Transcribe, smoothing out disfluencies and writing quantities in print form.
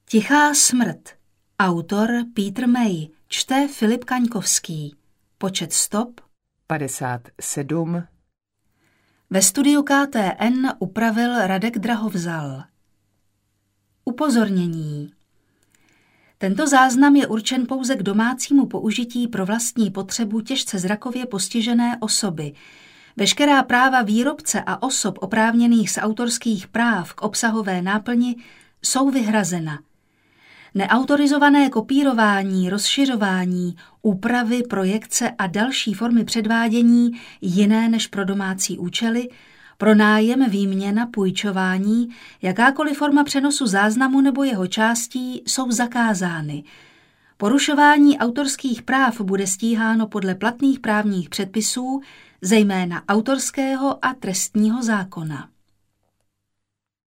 Tichá smrt. Autor Peter May. Čte Filip Kaňkovský. Počet stop 57. Ve studiu KTN upravil Radek Drahovzal. Upozornění. Tento záznam je určen pouze k domácímu použití pro vlastní potřebu těžce zrakově postižené osoby. Veškerá práva výrobce a osob oprávněných z autorských práv k obsahové náplni jsou vyhrazena. Neautorizované kopírování, rozšiřování, úpravy, projekce a další formy předvádění jiné než pro domácí účely, pronájem, výměna, půjčování, jakákoliv forma přenosu záznamu nebo jeho částí jsou zakázány. Porušování autorských práv bude stíháno podle platných právních předpisů, zejména autorského a trestního zákona.